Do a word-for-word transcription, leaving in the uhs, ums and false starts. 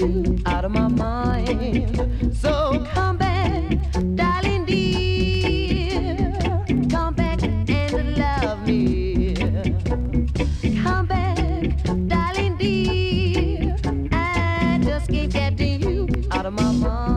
you out of my mind. So come back, darling dear. Come back and love me. Come back, darling dear. I just can't get you out of my mind.